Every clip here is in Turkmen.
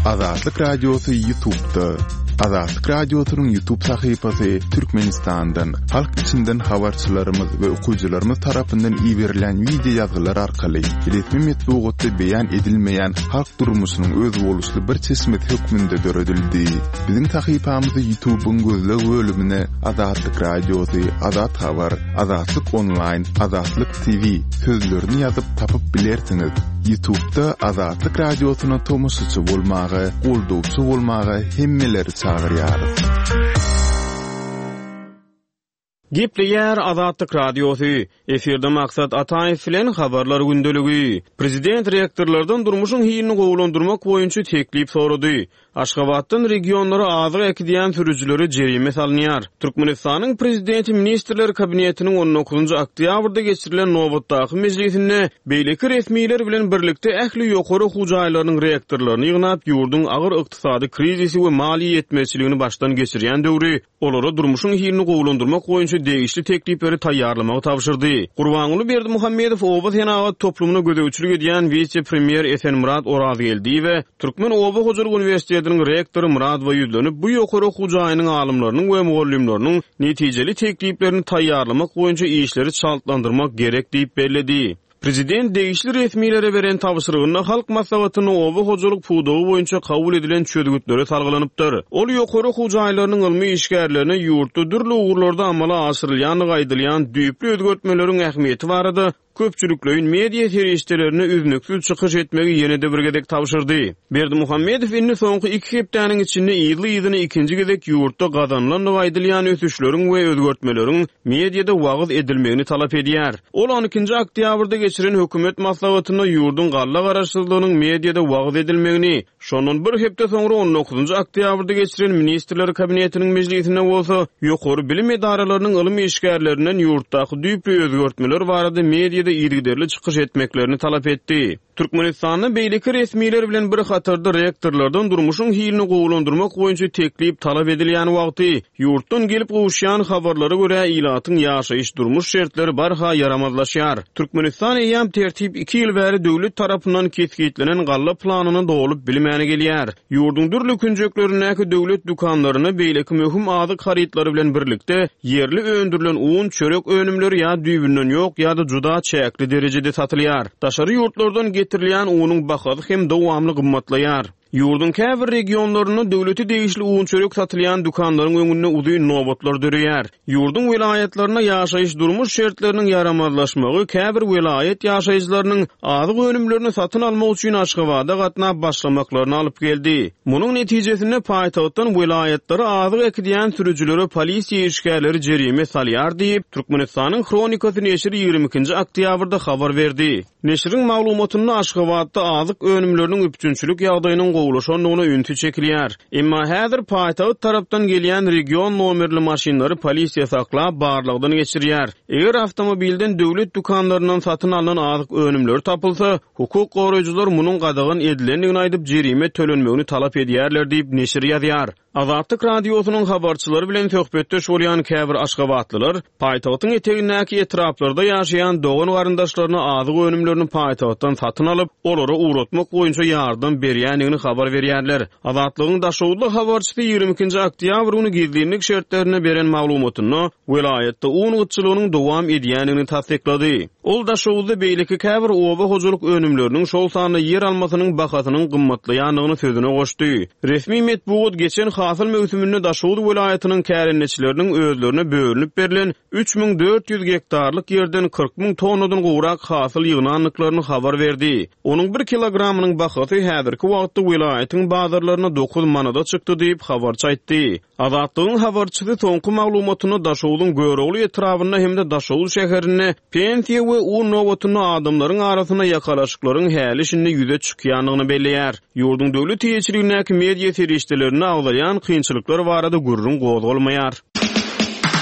Azatlyk Radiosu YouTube'da. Azatlyk Radiosu'nun YouTube sayfasy Türkmenistan'dan, halk içinden habarçylarymyz we okuwçylarymyz tarapyndan ýiberilen video ýazgylar arkaly resmi metbuatda beýan edilmeýän halk durmuşynyň öz boluşly bir çeşmet hökmünde döredildi. Bizim sayfamyzy YouTube'un gözleg bölümine Azatlyk Radiosu, Azat Habar, Azatlyk Online, Azatlyk TV sözlerini ýazyp tapyp bilersiňiz. YouTube'da Azatlyk Radiosu'na tomusçy bolmagy, goldowçy bolmagy hemmeleri çağırýarys. Gepleýär Azatlyk Radiosu. Eferde maksat Ataýew bilen habarlar gündeligi. Prezident rektorlardan durmuşyň hyýyny gowlandyrmak boýunça teklip sorady. Aşgabatdan regionlara azyk ekdiýän sürüjleri jerime salynýar. Türkmenistanyň prezidenti ministrler kabinetiniň 19-njy oktýabrda geçirilen nowatdaky mejlisinde beýleki resmiler bilen birlikde ähli ýokary hujaýlarynyň rektorlaryny ýygnap ýurdun agyr ykdysady krizisi we mali ýetmezçiligini başdan geçirýän döwri olara durmuşyň hyýyny gowlandyrmak boýunça degişli teklipleri taýýarlamagy tapşyrdy. Gurbanyly Berdimuhammedow Oba Senagat toplumuna gödäwçilik edýän vice-premier Esenmurad Orazyeldi we Türkmen Oba Hojalyk Üniversitetiniň rektory Murad Baýüzlenip bu ýokary hujaýynyň alymlarynyň we mugallimleriniň netijeli tekliplerini taýýarlamak boýunça işleri çaltlandyrmak gerek diýip bellädi. Prezident degişli resmilere beren tapşyrygyny halk maslahatyny Oba Hojalyk pudowy boýunça kabul edilen çözgütlere salgylanypdyr. Ol ýokary hujaýlarynyň ilmi işgärlerini ýurtda dürli ugurlarda amala aşyrylýan gaýdylýan düýpli özgörtmeleriň ähmiýeti barada köpçüliklerin media terişlerini üznüksüz çıkış etmegi ýene-de bir gedek tapşyrdy. Berdimuhammedow inni soňky 2 hepdeniň içinde ýyly-ýylyny ikinji gedek ýurtda gazanlan gaýdylýan ösüşleriň we özgörtmeleriň mediada wagyz edilmegini talap edýär. Ol 12-nji oktýabrda geçiren hökümet maslahatyna ýurdun galla garaşsyzlygynyň mediada wagyz edilmegini, şonun bir hepde soňra 19-njy oktýabrda geçiren ministrler kabinetiniň mejlisinde bolsa, ýokary bilim edaralarynyň ilmi işgärlerinden ýurtdaky düýpli özgörtmeler barada media ýergiderli çykyş etmeklerini talap etdi. Türkmenistanyň beýleki resmiler bilen bir hatarda rektorlardan durmuşyň hyýyny gowlandyrmak boýunça teklip talap edilýän wagty ýurtdan gelip gowuşýan habarlara görä ilatyň ýaşaýyş durmuş şertleri barha yaramazlaşýar. Türkmenistan ýam tertip 2 ýyl bäri döwlet tarapyndan kesgitlenen galla planyny dolup bilmäni gelýär. Ýurdun dürli künjeklerindäki döwlet dukanlaryny beýleki möhüm azyk harytlary bilen birlikde ýerli öndürilen un, çörek önümleri ýa düýbünden ýok ýa-da juda çäkli derejede satylýar. Daşary ýurtlardan getirilýän unyň bahasy hem dowamly gymmatlaýar. Ýurdun käbir regionlaryny döwleti degişli un çörek satylýan dukanlaryň öňünde uzy nowatlar dörýär. Ýurdun vilayetlerine ýaşaýyş durmuş şertleriniň yaramazlaşmagy käbir vilayet ýaşaýjylarynyň azyk önümlerini satyn almak üçin Aşgabatda gatnap başlamaklaryny alyp geldi. Munyň netijesinde paýtagtdan vilayetlere azyk ekdiýän sürüjilere polisiýa işgärleri jerime salýar diýip Türkmenistanyň Kronikasy neşri 22-nji oktýabrda habar berdi. Neşriň maglumatyna Aşgabatda azyk önümleriniň üpçünçilik ýagdaýynyň gowulaşanlygyna ünti çekilýär. Emma häzir paýtagat tarapdan gelýän region nomerli maşinlary polisiýa saklap barlygdan geçirýär. Eger awtomobilden döwlet dukanlaryndan satyn alynan azyk önümler tapylsa, hukuk goraýjylar munyň gadagan edilenligini aýdyp jerime tölenmegini talap edýärler diýip neşir ýazýar. Azatlyk Radiosunyň habarçylary bilen söhbetde şolýan käbir Aşgabatlylar paýtagtyň etegindäki etraplarda ýaşaýan dogan garyndaşlaryna azyk önümlerini paýtagtdan satyn alyp, olary uğratmak boýunça ýardam berýänligini habar berýärler. Azatlygyň daşowly habarçysy 22-nji oktýabr güni gizlilik şertlerine beren maglumatyny vilayetde un gıtçylygynyň dowam edýänligini tasdiklady. Ol daşowly beýleki käbir Oba Hojalyk önümleriniň şol sany ýer almasynyň bahasynyň gymmatlaýanlygyny sözüne goşdy. Resmi metbuat geçen hasyl mewsüminde daşowly vilayetynyň kärenneçileriniň özlerine bölünip berilen 3400 hektarlyk ýerden 40.000 tonnadan gowrak hasyl ýygnanlyklaryny habar berdi. Onuň 1 kilogramynyň bahasy häzirki wagtda vilayetyň bazarlaryna 9 manada çykdy diýip habarçy aýtdy. Azatlygyň habarçysy soňky maglumatyny daşowlyň görogly etrawyna hemde daşowly şäherine pensiýa we un nowatyny adamlaryň arasyna ýakalaşyklaryň häli şinde ýüze çykýanlygyny belläýär. Ýurdun döwlet ýetirligindäki media terişlerini aglaýan kynçylyklar barada gurrun gozgolmaýar.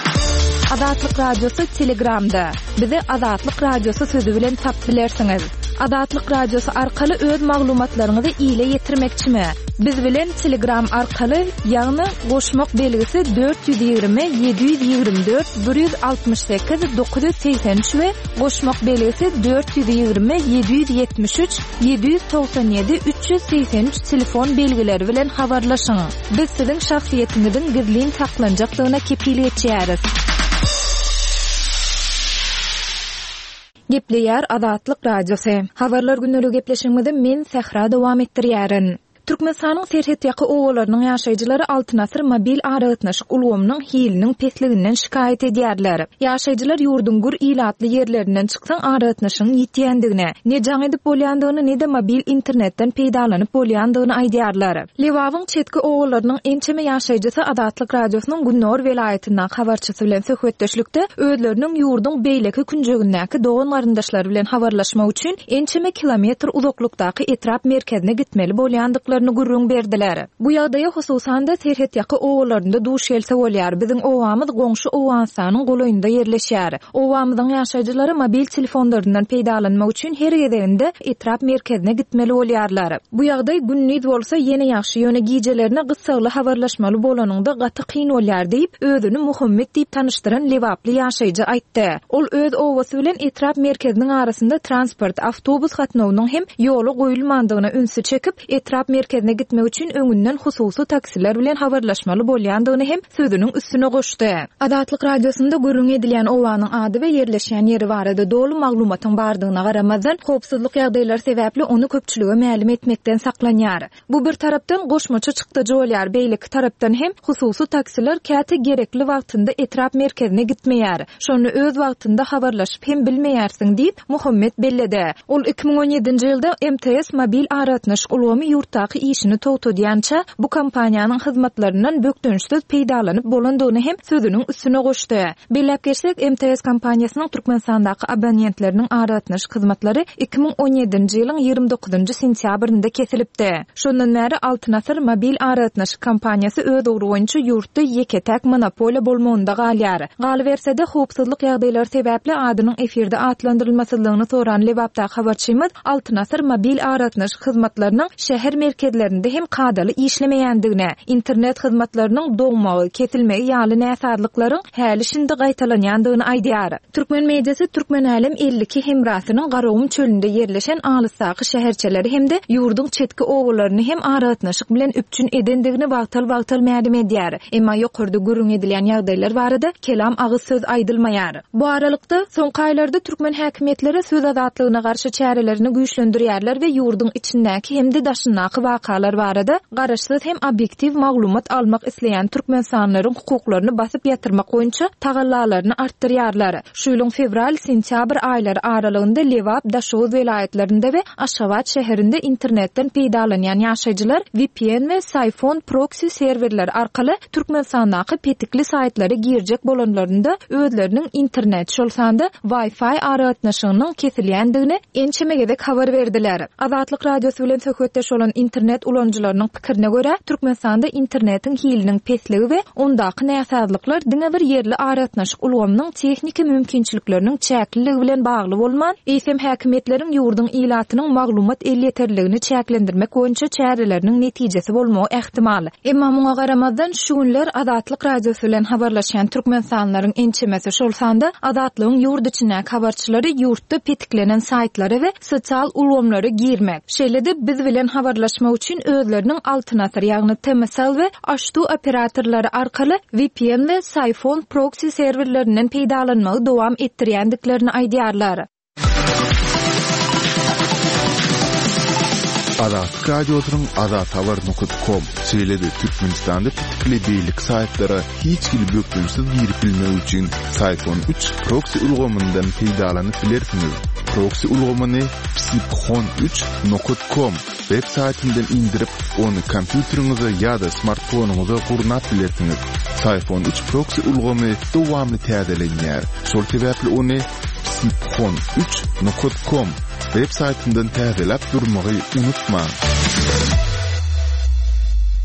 Azatlyk Radiosu Telegramda. Bizi Azatlyk Radiosu sözü bilen tapyp bilersiňiz. Adatlyk radiosu arkaly öz maglumatlaryňyzy ýyle ýetirmekçimi? Biz bilen Telegram arkaly ýagny goşmak belgisi 420 724 168 983 we goşmak belgisi 420 773 797 383 telefon belgileri bilen habarlaşyň. Biz siziň şahsiýetiňiziň gizlin saklanjaklygyna kepillik etýäris. Gepleýär Adatlyk radiosu. Habarlar günnälik gepleşigimizde men Sehra dowam etdirýärin. Türkmenistanyň Serhet ýaky owalarynyň ýaşaýjylary Altyn asyr mobil aragatnaşyk ulgamynyň hiliniň pesliginden şikaýet edýärler. Ýaşaýjylar ýurdun gur ilatly ýerlerinden çyksaň aragatnaşyň ýetýändigine, ne jaň edip bolýandygyny, ne de mobil internetden peýdalanyp bolýandygyny aýdýarlar. Lewawyň çetki owalarynyň ençeme ýaşaýjysy Adatlyk radiosynyň Günnor welaýatynyň habarçysy bilen söhbetdeşlikde özleriniň ýurdun beýleki künjegindäki dogan garyndaşlary bilen habarlaşmak üçin ençeme kilometr uzaklykdaky etrap merkezine gitmeli bolýandyklaryny gurrun berdiler. Bu ýagdaýa hususan da Serhet ýaky owalarynda duş gelse bolýar. Biziň owamyz goňşy Owansanyň golaýynda ýerleşýär. Owamyzyň ýaşaýjylary mobil telefonlaryndan peýdalanmak üçin her gezeginde etrap merkezine gitmeli bolýarlar. Bu ýagdaý günnüz bolsa ýene ýaxşy ýöne gijelerine gysgaly habarlaşmaly bolanyňda gaty kyn bolýar diýip özüni Muhammed diýip tanışdyran lewaply ýaşaýjy aýtdy. Ol öz owasy bilen etrap merkeziniň arasynda transport, awtobus gatnawynyň hem ýoly goýulmandygyna ünsü çekip etrap merkezine gitmek üçin öňünden hususy taksiler bilen habarlaşmaly bolýandygyny hem sözüniň üstüne goşdy. Adatlyk radiosunda görüň edilýän owanyň ady we ýerleşýän ýeri barada dolu maglumatyň bardygyna garamazdan howpsuzlyk ýagdaýlary sebäpli onu köpçülige ma'lum etmekden saklanýar. Bu bir tarapdan goşmaça çykdyjy bolýar, beýleki tarapdan hem hususy taksiler käte gerekli wagtynda etrap merkezine gitmeýär. Şonu öz wagtynda habarlaşyp hem bilmeýärsiň diýip Muhammed belledi. Ol 2017-nji ýylda MTS mobil aragatnaşyk ulgamy ýurtdaky işini togtadýança bu kompaniýanyň hyzmatlarynyň bökdünçsiz peýdalanyp bolandygyny hem sözüniň üstüne goşdy. Bellep geçsek, MTS kompaniýasynyň Türkmenistandaky abonentleriniň aragatnaşyk hyzmatlary 2017-nji ýylyň 29-njy sentýabrynda kesilipdi. Şondan bäri Altyn asyr mobil aragatnaşyk kompaniýasy öz ugrunça ýurtda ýeketäk monopoliýa bolmagynda galýar. Galybersede howpsuzlyk ýagdaýlary sebäpli adynyň efirde atlandyrylmasynlygyny soran Lewapda habarçymyz Altyn asyr mobil aragatnaşyk hyzmatlarynyň şäher merkezlerinde hem kadaly işlemeýändigine, internet hyzmatlarynyň dogmagy, kesilmegi ýaly näsarlyklaryň häli şindi gaýtalanýandygyny aýdýar. Türkmen mediasy Türkmen Alem 52 hemrasynyň Garawum çölünde ýerleşen alysdaky şäherçeleri hem de ýurdun çetki owalaryny hem aragatnaşyk bilen üpçün edendigini wagtal ma'lum edýär. Emma ýokurda görüň edilýän ýagdaýlar barada kelam agyz söz aýdylmaýar. Bu aralykda soňky aýlarda Türkmen häkimetleri söz azatlygyna garşy çärelerini güýçlendirýärler we ýurdun içindäki hem de daşyndaky wakalar barada garaşsyz hem obyektiv maglumat almak isleýän türkmensanlaryň hukuklaryny basyp ýatyrmak boýunça tagallalaryny artdyrýarlar. Şu ýylyň fevral-sentýabr aýlary aralygynda Lewap, Daşow welaýatlarynda we Aşgabat şäherinde internetden peýdalanýan ýaşaýjylar VPN we Siphon proxy serwerler arkaly Türkmensandaky petikli saýtlary girjek bolanlarynda özleriniň internet şolsanda Wi-Fi aragatnaşygynyň kesilýändigini ençemegedek habar berdiler. Adatlyk radiosu bilen söhbetdeş bolan internet ulanjylarynyň pikirine görä, Türkmenistanda internetiň hiliniň pesligi we ondaky näsarlyklar diňe bir ýerli aragatnaşyk ulgamynyň tehnik mümkinçilikleriniň çäkliligi bilen bagly bolman, eýsem häkimetleriň ýurdun ilatynyň maglumat elýeterligini çäklendirmek boýunça çäreleriniň netijesi bolmagy ähtimal. Emma muňa garamazdan şu günler Adatlyk radiosu bilen habarlaşan türkmensanlaryň ençemesi şolsanda adatlygyň ýurt içindäki habarçylary ýurtda petiklenen saýtlary we sosial ulgamlary girmek. Şeýlede biz bilen habarlaşmak üçin özleriniň Altyn asyr ýagny TMSL we H2 operatorlary arkaly VPN we Siphon proxy serwerlerinden peýdalanmagy dowam etdirýändiklerini aýdýarlar. Adatlyk radiosynyň adathabar.com seýledi Türkmenistanda pitikli beýlik saýtlary hiç kim bökdünçsiz girip bilmek üçin Siphon 3 proxy ulgamyndan peýdalanyp bilersiňiz. Proxy ulgamyny siphon3.com web saýtyndan indirip onu kompýuteriňize ýa-da smartfonuňyza gurnap bilersiňiz. Siphon 3 proxy ulgamy dowamly täzelenýär. Şol sebäpli onu siphon3.com web saýtyndan täzelep durmagy unutma.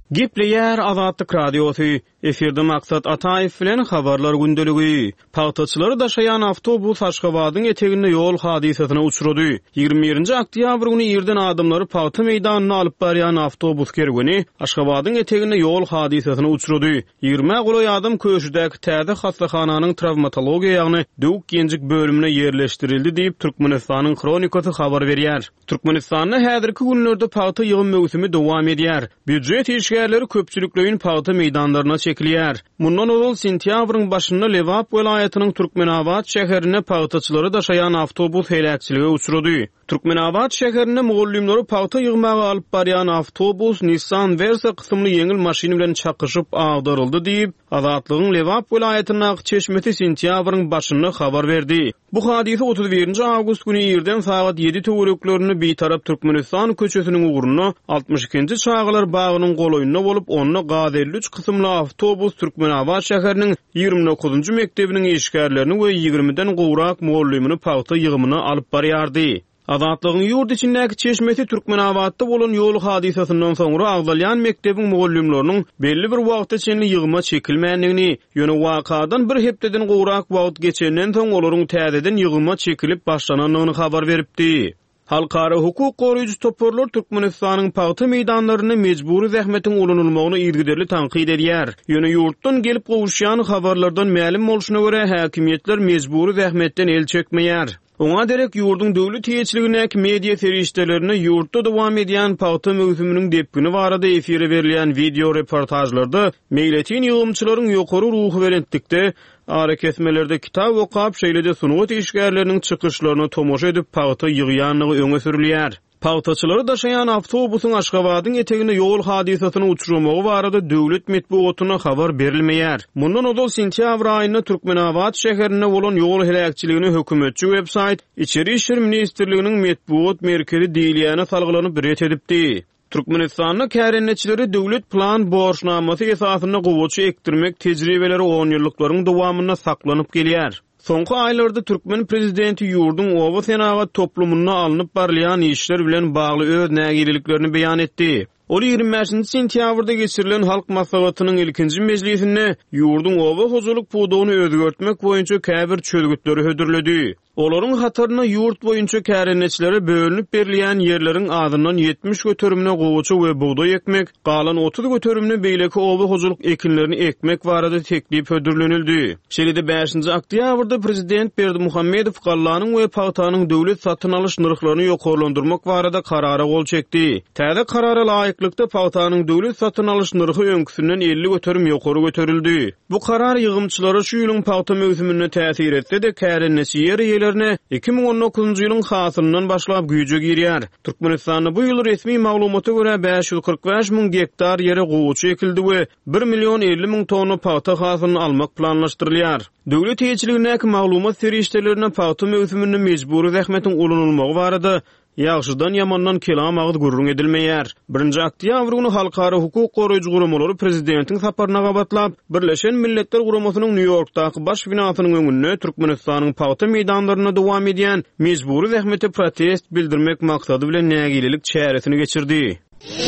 Gepleýär Azatlyk radiosu. Eferde maksat Ataýew bilen habarlar gündeligi. Paýtaçylary daşaýan awtobus Aşgabatyň eteginde ýol hadisasyna uçrady. 21-nji oktýabr güni ýerden adamlary Paýta meýdanyna alyp barýan awtobus kergeni Aşgabatyň eteginde ýol hadisasyna uçrady. 20 goly adam köşüdäki täze hastahananyň travmatologiýa ýagny döwük genjik bölümine ýerleşdirildi diýip Türkmenistanyň kronikasy habar berýär. Türkmenistanda häzirki günlerde paýta ýygyn mövsümi dowam edýär. Büdjet işgärleri köpçülikleýin paýta meýdanlaryna çekilýär. Mundan ol sentýabryň başynda Lewap welaýatynyň Türkmenabad şäherine paýtaçylary daşaýan awtobus helakçylygy uçrady. Türkmenabad şäherine mugallymlary paýta ýygmagy alyp barýan awtobus Nissan Versa kysymly ýeňil maşyna bilen çakyşyp agdaryldy diýip Azatlygyň Lewap welaýatynyň çeşmeti sentýabryň başynda habar berdi. Bu hadise 31-nji awgust güni ýerden saat 7 töwereklerini beýtarap Türkmenistan köçesiniň uğruna 62-nji çağlar bagynyň goloýunda bolup onu gaz 53 kysymly awtobus Türkmenabad şäheriniň 29-njy mektebiniň işgärlerini we 20-den gowrak mugallymyny paýta ýygymyna alyp barýardy. Azatlygyň ýurt içindäki çeşmeti Türkmenabadda bolan ýol hadisasynyň soňra agdalýan mektebiň mugallymlarynyň belli bir wagt içinde ýygyma çekilmänligini, ýöne wakadan bir hepdeden gowrak wagt geçenden soň olaryň täzeden ýygyma çekilip başlananyny habar beripdi. Halkara hukuk goraýjy toporlar Türkmenistanyň paýta meýdanlaryny mejburi zähmetiň ulanylmagyny ýergiderli tanqid edýär. Ýöne ýurtdan gelip gowuşýan habarlardan ma'lum bolşuna görä häkimetler mejburi zähmetden el çekmeýär. Oňa derek ýurdun döwlet hiýetçiligine media feriştelerini ýurtda dowam edýän paýta mövsüminiň depkini barada efire berilýän video reportajlarda meýletin ýygymçylaryň ýokary ruhy berendikde ara kesmelerde kitap okap şeýlede sunuwat işgärleriniň çykyşlaryny tomoşa edip paýta ýygýanlygy öňe sürilýär. Paýtaçylary daşaýan awtobusyň Aşgabatyň eteginde ýol hadisasyny uçurmagy barada döwlet medeniýetine habar berilmeýär. Mundan odol sentýabr aýyna Türkmenabad şäherine bolan ýol helakçylygyny hökümetçi websayt İçeri işler ministrliginiň medeniýet merkezi diýilýäne salgylanyp ret edipdi. Türkmenistanyň kärenneçileri döwlet plan borçnamasy esasyna gowuçy ekdirmek tejribeleri 10 ýyllyklaryň dowamyna saklanyp gelýär. Soňky aýlarda Türkmen prezidenti ýurdun owa senagat toplumuna alınıp barlayan işler bilen bagly öz nägililiklerini beýan etdi. Ol 25-nji sentýabrda geçirilen halk maslahatynyň ilkinji mejlisinde ýurdun owa hozurluk pudugyny özgertmek boýunça käbir çözgütleri hödürledi. Olaryň hataryna ýurt boýunça kärenneçilere bölünip berilýän ýerleriň adyndan 70 götürümine gowuçy we buğday ekmek, galan 30 götürümine beýleki owa hozurluk ekinlerini ekmek barada teklip hödürlenildi. Şeýlede 5-nji oktýabrda prezident Berdimuhammedow gallanyň we paýtanyň döwlet satyn alyş narhlaryny ýokarlandyrmak barada karara gol çekdi. Täze karara laýyklykda paýtanyň döwlet satyn alyş narhy öňküsinden 50 götürüm ýokary göterildi. Bu karar ýygymçylary şu ýylyň paýta mövsümine täsir etdi-de kärenneçi ýerlerine 2019-njy ýylyň hasyndan başlap güýje girýär. Türkmenistanyň bu ýyl resmi maglumata görä 545.000 hektar ýere gowuçy ekildi we 1.050.000 tonna paýta hasyny almak planlaşdyrylýar. Döwlet hiýetçiligine maglumat feriştelerine paýta mövsümini mejburi zähmetiň ulanylmagy barada ýagşydan ýamandan kelam agdy gurrun edilmeýär. 1-nji oktýabr güni halkara hukuk goraýjy guramalary prezidentiň saparyna gabatlap, Birleşen Milletler Guramasynyň New Yorkdaky baş binasynyň öňünde Türkmenistanyň paýta meýdanlaryna dowam edýän mejburi zähmeti protest bildirmek maksady bilen nägililik çäresini geçirdi.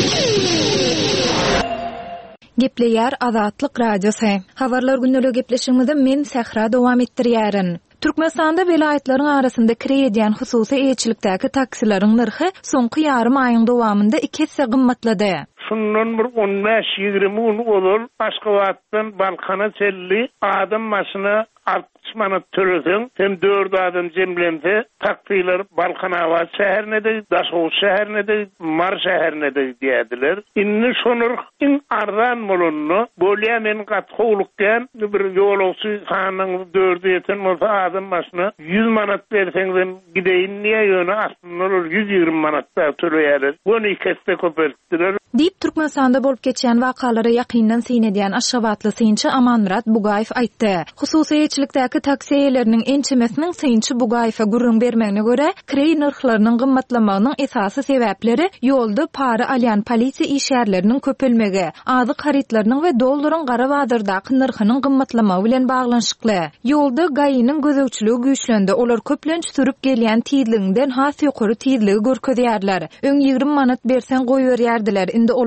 Gepleýär Azatlyk radiosu. Habarlar gündeligi gepleşigimizde men Sahra dowam etdirýärin. Türkmenistanda welaýatlaryň arasynda kirýän hususy eýçilikdäki taksilaryň narhy soňky ýarym aýyň dowamynda 2 hisse gymmatlady. Şundan bir 15-20 gün olur Aşgabatdan Balkana çelli adam maşyna 60 manat töreseň, hem 4 adam jemlense taksiler Balkanabad şäherine de, Daşow şäherine de, Mar şäherine de diýdiler. Inni şonur in ardan bolunny bolýamen gatgowlukdan bir ýolawçy hanyň 4 ýeten bolsa adam maşyna 100 manat berseňden gideýin niýe ýöne aslynda 120 manat töreýärler. Bunu ikisi köpeltdiler. Diýip Türkmenistanda bolup geçýän wakalara ýakyndan syn edýän Aşgabatly synçy Amanmurat Bugaýew aýtdy. Hususy eýçilikdäki taksi eýerleriniň ençemesiniň synçy Bugaýewa gurrun bermegine görä, krey narhlarynyň gymmatlamagynyň esasy sebäpleri ýolda para alýan polisiýa işgärleriniň köpelmegi, azyk haritlarynyň we dollaryň gara bazardaky narhynyň gymmatlamagy bilen baglanşykly. Ýolda gaýynyň gözegçiligi güýçlendi. Olar köplenç sürüp gelýän tiýdliginden has ýokary tiýdligi görkezýärler. Öň 20 manat bersen goýberýärdiler. Indi olar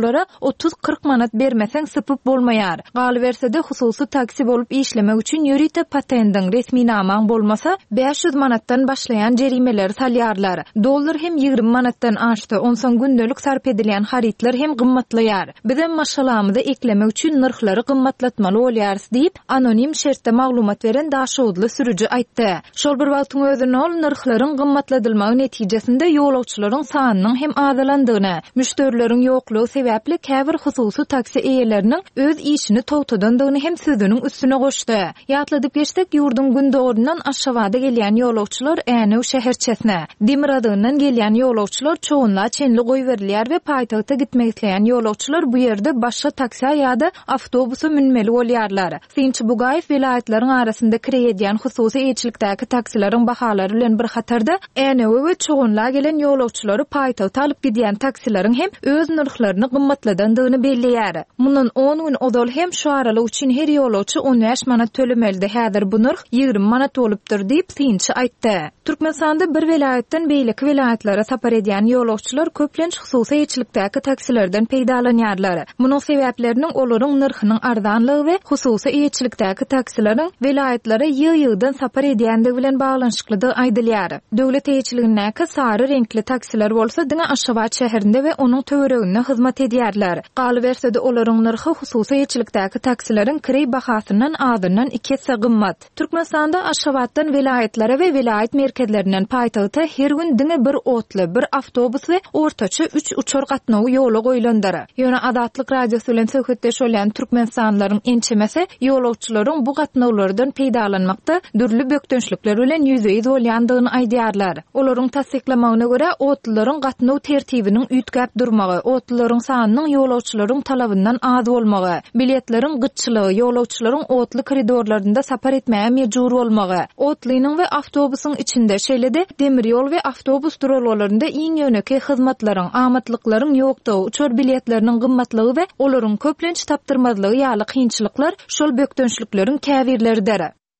olara 30-40 manat bermesen sıpıp bolmaýar. Galybersede hususy taksi bolup işlemek üçin ýörite patendiň resmi namaň bolmasa 500 manatdan başlaýan jerimeler salýarlar. Dollar hem 20 manatdan aşdy. Onsoň gündelik sarp edilen haritler hem gymmatlaýar. Bizem maşalamyda eklemek üçin narhlary gymmatlatmaly bolýarys diýip anonim şertde maglumat beren daşowdly sürüji aýtdy. Şol bir wagtyň özüne ol narhlaryň gymmatladylmagy netijesinde ýolagçylaryň sanynyň hem azalandygyny, müşterileriň ýoklugy sebäpli käbir hususy taksi eýeleriniň öz işini towtadandygyny hem sözüniň üstüne goşdy. Ýatladyp geçdik ýurdun gündogurundan aşawada gelýän ýolagçylar äne o şäherçesine. Demiradyndan gelýän ýolagçylar çoğunla çenli goýberlýär we paýtagta gitmek isleýän ýolagçylar bu ýerde başga taksi ýa-da awtobusa minmeli bolýarlar. Synçy Bugaýew vilayatlariň arasynda kirýän hususy eýçilikdäki taksileriň bahalary bilen bir hatarda äne we çoğunla gelen ýolagçylary paýtagta alyp gidýän taksileriň hem öz narhlaryny gymmatladandygyny belliýär. Mundan 10 gün odal hem şu aralyk üçin her ýolagçy 15 manat tölemeli. Häzir bu narh 20 manat bolupdyr diýip synçy aýtdy. Türkmenistanda bir vilayatdan beýleki vilayatlara sapar edýän ýolagçylar köplenç hususy eýçilikdäki taksilerden peýdalanýarlar. Munyň sebäpleriniň olaryň narhynyň arzanlygy we hususy eýçilikdäki taksileriň vilayatlara ýygy-ýygydan sapar edýändigi bilen baglanşyklydy aýdylýar. Döwlet eýçiligindäki sary renkli taksiler bolsa diňe Aşgabat şäherinde we onuň töwereginde hyzmat edýärler. Galybersede olaryň narhy hususy eýçilikdäki taksileriň kirey bahasyndan azyndan 2 hisse gymmat. Türkmenistanda Aşgabatdan vilayatlara we vilayat merkezlerinden paýtagta her gün diňe bir otly, bir awtobus we ortaça 3 uçar gatnawy ýola goýulandyr. Ýöne Adatlyk radiosu bilen söhbetdeş bolan türkmenistanlaryň ençemesi ýolagçylaryň bu gatnawlardan peýdalanmakda dürli bökdönçlikler bilen ýüzeye bolýandygyny aýdýarlar. Olaryň tasdiklamagyna görä otlylaryň gatnaw tertibiniň üýtgäp durmagy, otlylaryň sanynyň ýolagçylaryň talabyndan az bolmagy, biletleriň gytçylygy, ýolagçylaryň otly koridorlarynda sapar etmäge mejbur bolmagy, otlynyň we awtobusyň içinde şeýlede demir ýol we awtobus durallarynda iň ýöneki hyzmatlaryň, amatlyklaryň ýokdugy, uçar biletleriniň gymmatlygy we olaryň köplenç tapdyrmazlygy ýaly kynçylyklar şol bökdönçlikleriň käbirleridir.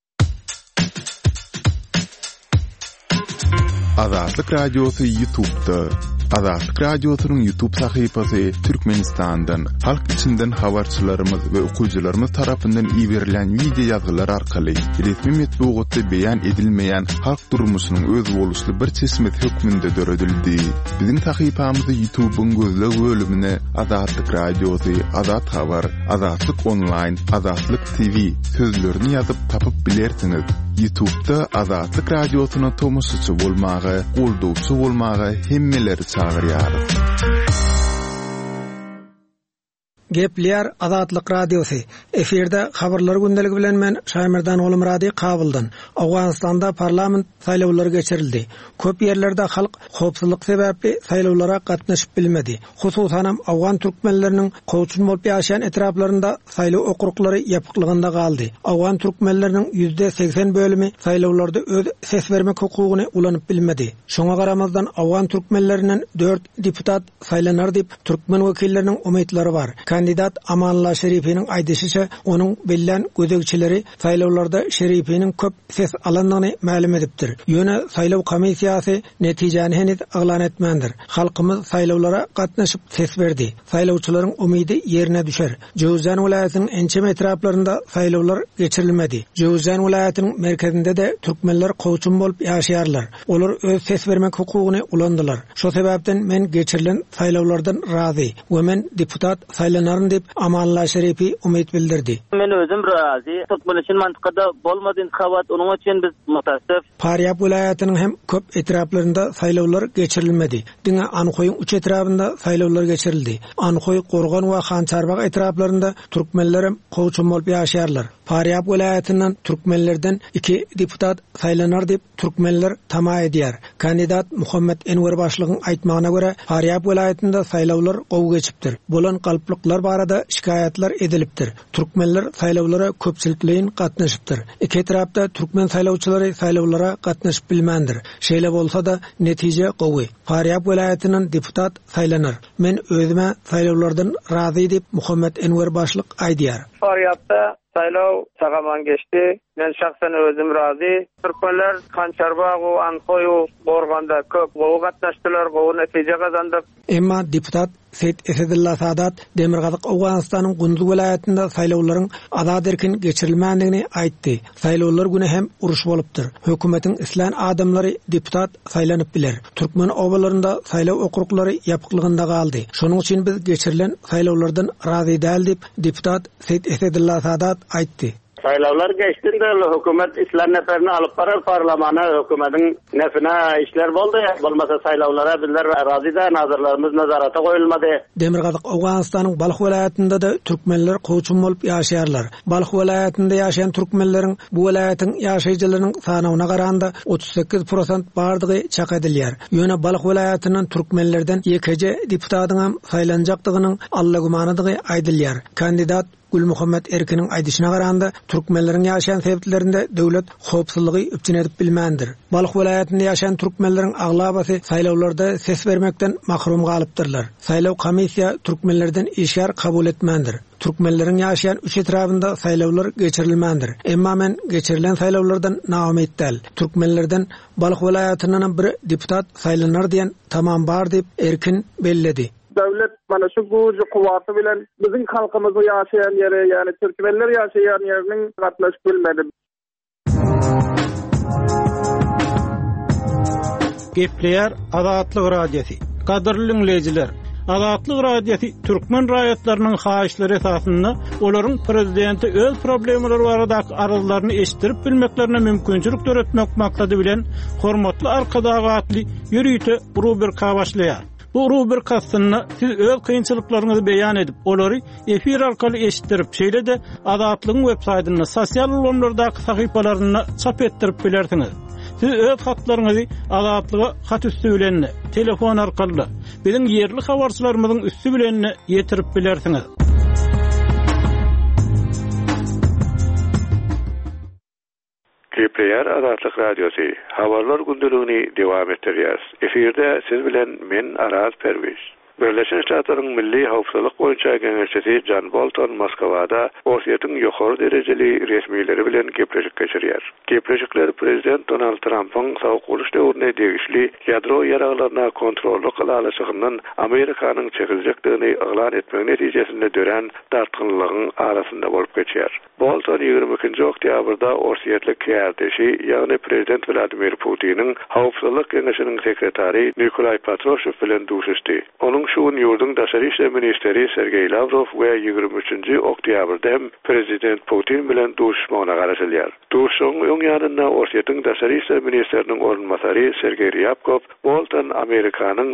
Azatlyk radiosu YouTube'da. Azatlyk radiosynyň YouTube sahypasy Türkmenistandan, halk içinden habarçylarymyz we okuwçylarymyz tarapyndan iýerilen video ýazgylar arkaly resmi metbuatda beýan edilmeýän halk durmuşynyň öz boluşly bir çeşmet hökmünde döredildi. Biziň sahypamyzy YouTube'un gözleg bölümine Azatlyk radiosu, Azat habar, Azatlyk online, Azatlyk TV sözlerini ýazyp tapyp bilersiňiz. YouTube'da Azatlyk radiosyna tomoşçy bolmagy, goldowçy bolmagy hemmeleri çagyrýar. Gepler Azatlyk radiosu. Eferde habarlar gündeligi bilen men Şaýmyrdan oğlum radio kabuldan. Awganistanda parlament saýlawlary geçirildi. Köp ýerlerde halk howpsuzlyk sebäpli saýlawlara gatnaşyp bilmedi. Hususan Awgan türkmenleriniň gowçun bolup ýaşaýan etraplarynda saýlaw okruklary ýapyklygynda galdy. Awgan türkmenleriniň %80 bölümi saýlawlarda öz ses bermek hukugyny ulanyp bilmedi. Şoňa garamazdan Awgan türkmenleriniň 4 deputat saýlanar diýip türkmen wekilleriniň umytlary bar. Kandidat Amanullah Şerifiniň aýdyşyça onuň billen gözegçileri saýlawlarda Şerifiniň köp ses alandygyny ma'lum edipdir. Ýöne saýlaw komissiýasy netijäni henüz aglan etmendir. Halkymyz saýlawlara gatnaşyp ses berdi. Saýlawçylaryň umydy ýerine düşer. Jowzjan vilayatynyň ençem etraplarynda saýlawlar geçirilmedi. Jowzjan vilayatynyň merkezinde de türkmenler gowçun bolup ýaşaýarlar. Olar öz ses bermek hukugyny ulandylar. Şo sebäpden men geçirilen saýlawlardan razy we men deputat saýlanaryn diýip Amanullah Şerifi umyt bildirdi. Men özüm razy. Türkmenistan mantykada bolmady intihabat, onuň üçin biz mutassif. Faryab vilayatynyň hem köp etraplarynda saýlawlar geçirilmedi. Diňe Anhoýyň 3 etrapynda saýlawlar geçirildi. Anhoý, Gorgan we Hançarbag etraplarynda türkmenler hem gowçun bolup ýaşaýarlar. Faryab vilayatynyň türkmenlerden 2 deputat saýlanar diýip türkmenler tama edýär. Kandidat Muhammed Enwer başlygynyň aýtmagyna görä Faryab vilayatynda saýlawlar gowy geçipdir. Bolan galplyklar barada şikayetler edilipdir. Türkmenler saýlawlara köpçülikliň gatnaşypdyr. Iki etrapda türkmen saýlawçylary saýlawlara gatnaşyp bilmendir. Şeýle bolsa da netije gowy. Faryab vilayatynyň deputat saýlanar. Men özüme saýlawlardan razy diýip Muhammed Enwer başlyk aýdýar. Faryabda saýlaw çagaman geçdi. Men şahsen özüm razy. Türkmenler Hançarbag we Anhoý, Gorganda köp gowy gatnaşdylar, gowy netije gazandyk. Emma deputat Seyit Esedullah Sadat Demirgazyk Awganistanyň Gunduz vilayatynda saýlawlaryň azad erkin geçirilmändigini aýtdy. Saýlawlar güni hem uruş bolupdyr. Hökümetiň islan adamlary deputat saýlanyp biler. Türkmen obalarynda saýlaw okruglary ýapyklygynda galdy. Şonuň üçin biz geçirilen saýlawlardan razy däl dip deputat Seyit Esedullah Sadat aýtdy. Saylavlar geçtiğinde hükümet İslam neferini alıp karar parlamentoya hükümetin nefine işler boldu. Olmasa saylavlara bizler razıda nazırlarımız nazarata koyulmadı. Demirgazyk Awganistanyň Balyk vilayatynda da türkmenler goçum bolup ýaşaýarlar. Balyk vilayatynda ýaşaýan türkmenleriň bu vilayatyň ýaşaýjylarynyň sanawyna garanda 38% bardygy çak edilýär. Ýöne Balyk vilayatynyň türkmenlerden ýekece deputatyň saýlanjakdygynyň allagumanydygy aýdylýar. Kandidat Gülmuhammed Erkin'in aýdyşyna garanda türkmenleriň ýaşaýan sebeplerinde döwlet howpsuzlygy üpçün edip bilmändir. Balyk vilayatynda ýaşaýan türkmenleriň aglabasy saýlawlarda ses bermekden mahrum galypdyrlar. Saýlaw komissiýa türkmenlerden işgär kabul etmändir. Türkmenleriň ýaşaýan 3 etrabynda saýlawlar geçirilmändir. Emma men geçirilen saýlawlardan naumyddal. Türkmenlerden Balyk vilayatynyň bir deputat saýlanar diýen tamam bar diýip Erkin belledi. Devlet bana şu gücü kuvvatı bilen bizim halkımızı yaşayan yere yani Türkmenler yaşayan yerinin katlaşıp bilmedi. Gepleýär Azatlyk radiosi. Kadrly dinleýijiler, Azatlyk radiosi türkmen raýatlarynyň haýyşlary esasynda olaryň prezidenti öz problemleri barada aralyklaryny eşitdirip bilmeklerine mümkinçilik töretmek maksady bilen hormatly arkadaşly ýürüýte rubrika başlaýar. Bu rubrikasynda siz öz kynçylyklaryňyzy beýan edip, olary efir arkaly eşitdirip, şeýle de Azatlygyň websaýtyna, sosial ulamlardaky sahypalaryna çap etdirip bilersiňiz. Siz öz hatlaryňyzy Azatlyga hat üstü bilen, telefon arkaly, biziň ýerli habarçylarymyzyň üstü bilen ýetirip bilersiňiz. Gepleýär Azatlyk radiosi. Habarlar gündeligini dowam etdirýär. Eferde siz bilen men Araz Perwiz. Birleşen Ştatlaryň Milli Howpsuzlyk boýunça Geňeşçisi John Bolton Moskwada Orsiýatyň ýokary derejeli resmiýetleri bilen gepleşik geçirýär. Gepleşikler Prezident Donald Trump'yň sowuk uruş döwrüne degişli ýadro ýaraglaryna kontrolly gylalyşygynyň Amerikanyň çekiljekdigini eglan etmek netijesinde dören dartgynlygyň arasynda bolup geçýär. Bolton 22 oktýabrda Orsiýatlyk kärdişi, ýagny Prezident Vladimir Putin'in Howpsuzlyk Geňeşiniň sekretary Nikolay Patrushev bilen duşuşdy. Onun şuun ýurdun daşary işler ministeri Sergey Lavrov we 23 oktýabrda hem Prezident Putin bilen duşmagyna garaşylýar. Duşuň öň ýanynda Orsiýatyň daşary işler ministeriniň ornmasary Sergey Ryabkov Bolton Amerikanyň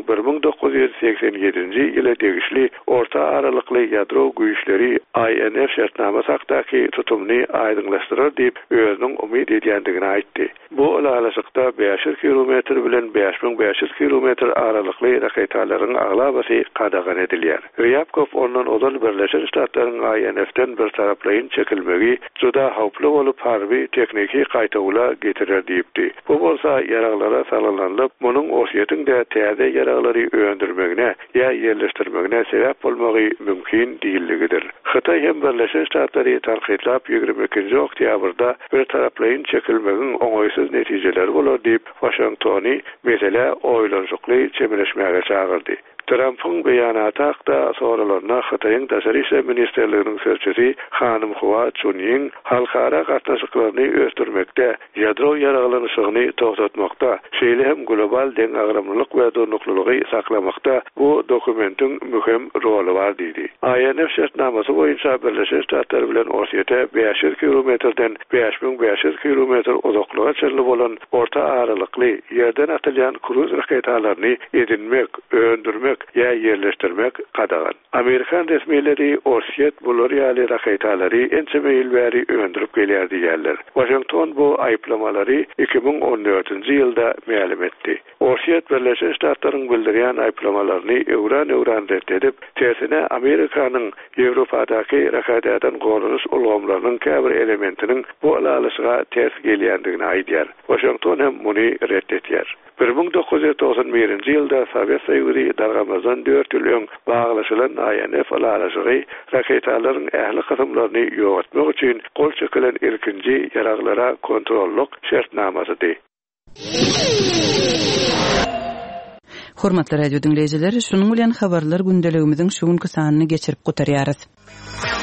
1987-nji ýyla degişli orta aralykly ýadro güýçleri INF şertnamasy hakdaky tutumny aýdynlaşdyrar diýip özüniň umyd edýändigini aýtdy. Bu alalaşykda 5 kilometr bilen 5500 kilometr aralykly raketalaryň aglabasy qadagan edilýär. Ryabkov ondan odal Birleşen Ştatlaryň INF-den bir taraplayın çekilmegi juda hawply bolup harby tekniki gaýtawla getirer diýipdi. Bu bolsa ýaraglara salanyp, munyň Orsiýatyň da täze ýaraglary öňdürmegine ýa ýerleşdirmegine sebäp bolmagy mümkin diýildigidir. Hytaý hem Birleşen Ştatlary tanqidlap 22 oktýabrda bir taraplayın çekilmegin oňaýsyz netijeleri bolar diýip Washingtony mesele oýlanjykly çemeleşmäge çagyrdy. Trump'ın beýanaty hakda soralaryna Hytaýyň daşary işler ministerliginiň sözçüsi Hanym Hua Chunyň halkara gatnaşyklaryny öýtürmekde, ýadro ýaraglanyşygyny togtatmakda, şeýle hem global deň agramlyk we durnuklygy saklamakda bu dokumentiň mühim roli bar diýdi. INF şertnamasy boýunça Birleşen Ştatlar bilen Orsiýata 500 kilometrden 5500 kilometr uzaklyga çyrylyp bolan orta aralykly ýerden atylýan kruz raketalaryny edinmek, öndürmek ýa ýerleşdirmek qadagan. Amerikan resmiýetleri Orsiýat bolorýaly raketalary ençe meýil bäri öndürip gelýär diýerler. Washington bu aýplamalary 2014-nji ýylda ma'lum etdi. Orsiýat Birleşen Ştatlaryň bildirýän aýplamalaryny öwran reddedip, tersine Amerikanyň Ýewropadaky raketlerden gorunys ulgamlarynyň käbir elementiniň bu alalyşyga ters gelýändigini aýdýar. Washington hem muny reddetýär. 1991-nji ýylda Sowet Soýuzy dargamazdan 4 ýyl öň baglaşylan INF alalyşygy raketalaryň ähli kysymlaryny ýogatmak üçin gol çekilen ilkinji ýaraglara kontrollyk şertnamasydy. Hormatly radio dinleyijiler, şunuň bilen habarlar gündeligimiziň şu günkü sanyny geçirip gutarýarys.